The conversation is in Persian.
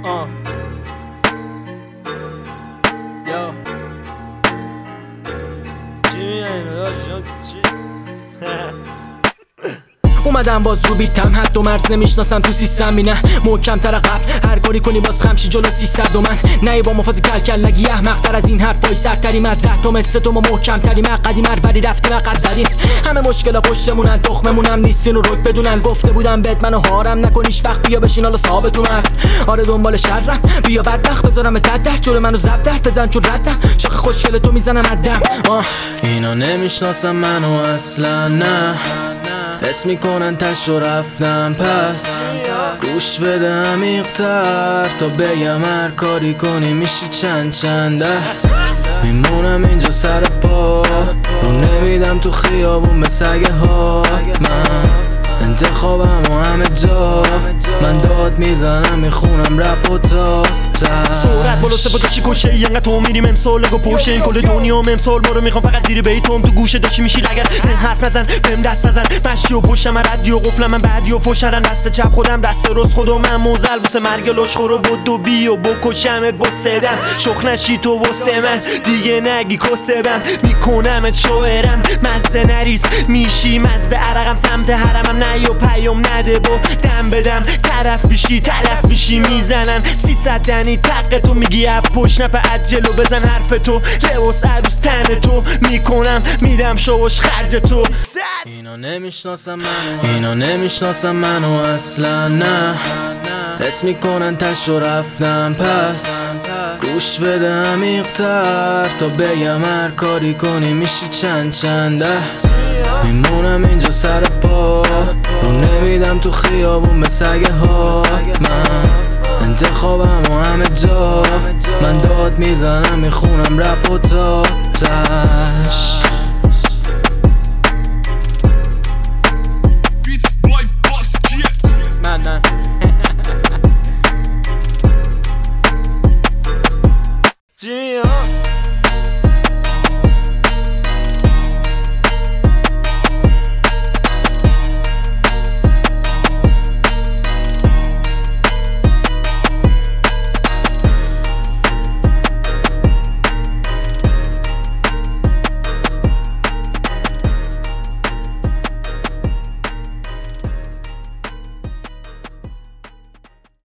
یا چی میگن چی اومدم باز رو بیتم حد و مرز نمیشناسم تو سیستم بینه محکم تر قبل هر کاری کنی باز خمشی جلو 300 من نه با مفاز کلکل نگی احمق تر از این حرفای سرتریم از 10 تا مثل تو ما محکم تریم قدیم ولی رفتیم عقب زدیم همه مشکلا پشتمونن تخممونم نیستین و رد بدونن گفته بودم بهت منو هارم نکنیش وقت بیا بشین حالا ثابتونم آره دنبال شرم بیا بدبخت بذارم تد در جلو منو زب در بزن چون ردم شاخ خوشگل تو میزنم عدم اینا نمیشناسم منو اصلا نه حس میکنن تشو رفتم پس گوش بده عمیق‌تر تا بگم هر کاری کنی میشه چنده میمونم اینجا سر پا رو نمیدم تو خیابون به سگه ها من انتخابم و همه جا من داد میزنم میخونم رپ و تا سرعت بالا سه داشتی کشه اینقدر تو میریم امسال لگو پوشه این کل دنیا امسال ما رو میخوام فقط زیر بیتم تو گوشه داشتی میشی لگر حرف نزن بهم دست نزن مشی و پشتم من ردی و قفلم من بعدی و فشرن دست چپ خودم دست راست خودم من موزل بوسه مرگ لشخور و بدو بی و بکشمت با سدم شخ نشی تو واسه من دیگه نگی کسبم میکنمت شوهرم مزه نریس میشی مزه عرقم سمت حرمم نه و پیام نده با دم بدم طرف میشی تلف میشی میزنن 300 دنی تق تو میگی اب پشت نپه عجلو بزن حرف تو لباس عروس تن تو میکنم میدم شوش خرج تو اینا نمیشناسم منو اصلا نه حس میکنن تشو رفتم پس گوش بده عمیق‌تر تا بگم هر کاری کنی میشه چنده میمونم اینجا سر پا رو نمیدم تو خیابون به سگه ها من انتخابم و همه جا من داد میزنم میخونم رپ و تا تش